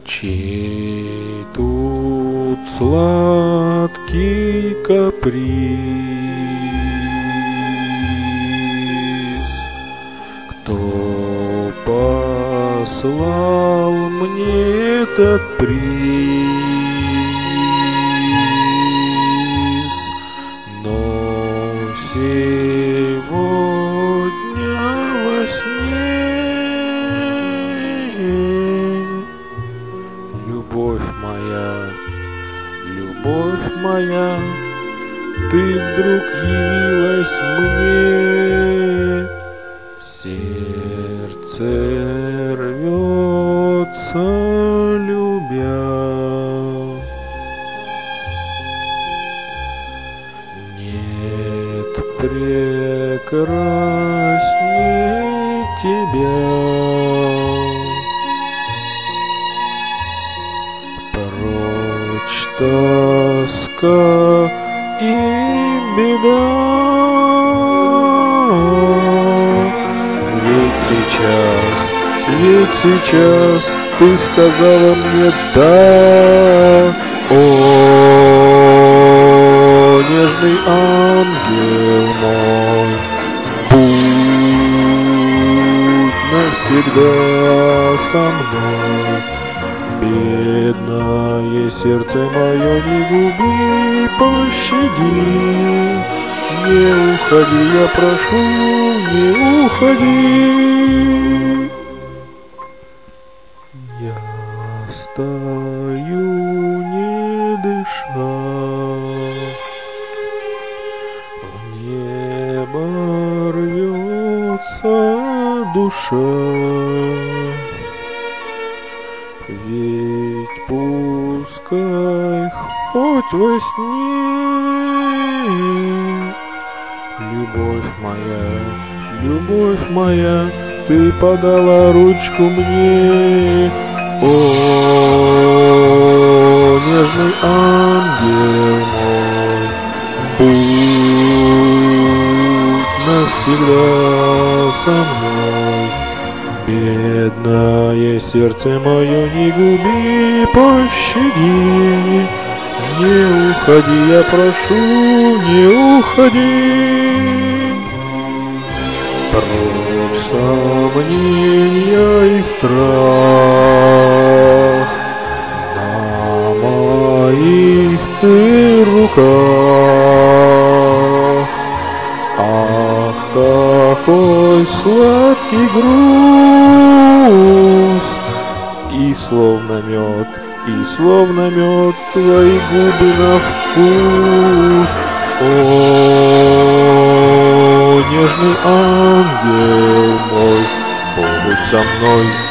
Чей тут сладкий каприз? Кто послал мне этот приз? Но сегодня во сне любовь моя, ты вдруг явилась мне. Сердце рвется, любя. Нет прекрасней тебя. Тоска и беда. Ведь сейчас ты сказала мне да. О, нежный ангел мой, будь навсегда со мной. Бедное сердце мое, не губи, пощади. Не уходи, я прошу, не уходи. Я стою, не дыша, в небо рвется душа. Ведь пускай хоть во сне, любовь моя, ты подала ручку мне. О, нежный ангел мой, будь навсегда со мной. Бедное сердце мое, не губи, пощади. Не уходи, я прошу, не уходи. Прочь сомнения и страх, на моих ты руках. Ах, какой сладкий груз, и словно мед твои губы на вкус. О, нежный ангел мой, будь со мной.